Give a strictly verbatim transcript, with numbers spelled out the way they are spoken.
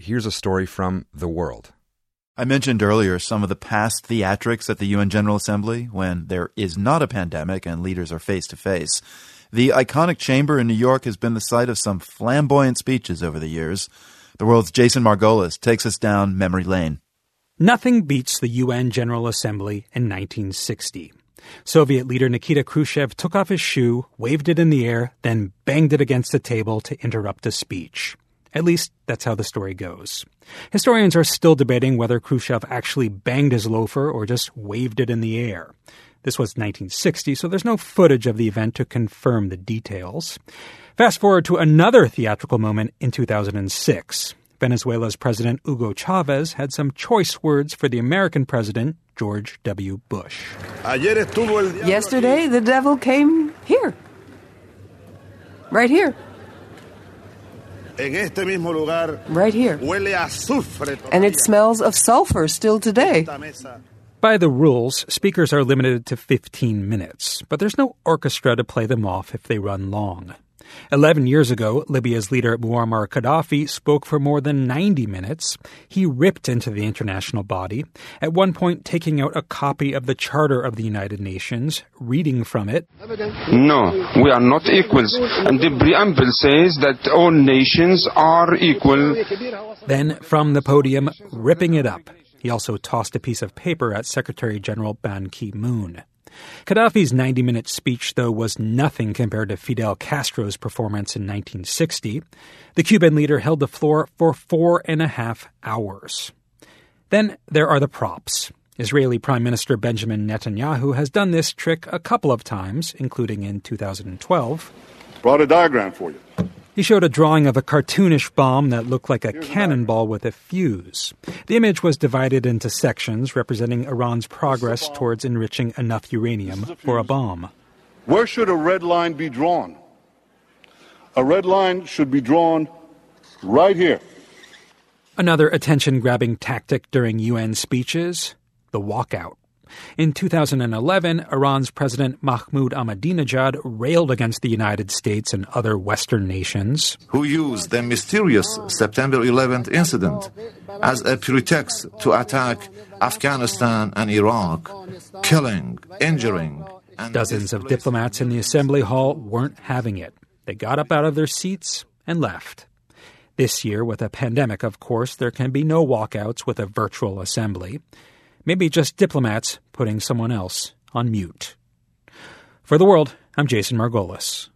here's a story from The World. I mentioned earlier some of the past theatrics at the U N General Assembly when there is not a pandemic and leaders are face-to-face. The iconic chamber in New York has been the site of some flamboyant speeches over the years. The World's Jason Margolis takes us down memory lane. Nothing beats the U N General Assembly in nineteen sixty. Soviet leader Nikita Khrushchev took off his shoe, waved it in the air, then banged it against the table to interrupt a speech. At least, that's how the story goes. Historians are still debating whether Khrushchev actually banged his loafer or just waved it in the air. This was nineteen sixty, so there's no footage of the event to confirm the details. Fast forward to another theatrical moment in two thousand six. Venezuela's President Hugo Chavez had some choice words for the American president, George W. Bush. Yesterday, the devil came here. Right here. Right here. And it smells of sulfur still today. By the rules, speakers are limited to fifteen minutes, but there's no orchestra to play them off if they run long. Eleven years ago, Libya's leader Muammar Gaddafi spoke for more than ninety minutes. He ripped into the international body, at one point taking out a copy of the Charter of the United Nations, reading from it. No, we are not equals, and the preamble says that all nations are equal. Then, from the podium, ripping it up. He also tossed a piece of paper at Secretary General Ban Ki-moon. Gaddafi's ninety-minute speech, though, was nothing compared to Fidel Castro's performance in nineteen sixty. The Cuban leader held the floor for four and a half hours. Then there are the props. Israeli Prime Minister Benjamin Netanyahu has done this trick a couple of times, including in two thousand twelve. Brought a diagram for you. He showed a drawing of a cartoonish bomb that looked like a cannonball with a fuse. The image was divided into sections representing Iran's progress towards enriching enough uranium for a bomb. Where should a red line be drawn? A red line should be drawn right here. Another attention-grabbing tactic during U N speeches, the walkout. In two thousand eleven, Iran's President Mahmoud Ahmadinejad railed against the United States and other Western nations, who used the mysterious September eleventh incident as a pretext to attack Afghanistan and Iraq, killing, injuring. And dozens of diplomats in the assembly hall weren't having it. They got up out of their seats and left. This year, with a pandemic, of course, there can be no walkouts with a virtual assembly. Maybe just diplomats putting someone else on mute. For The World, I'm Jason Margolis.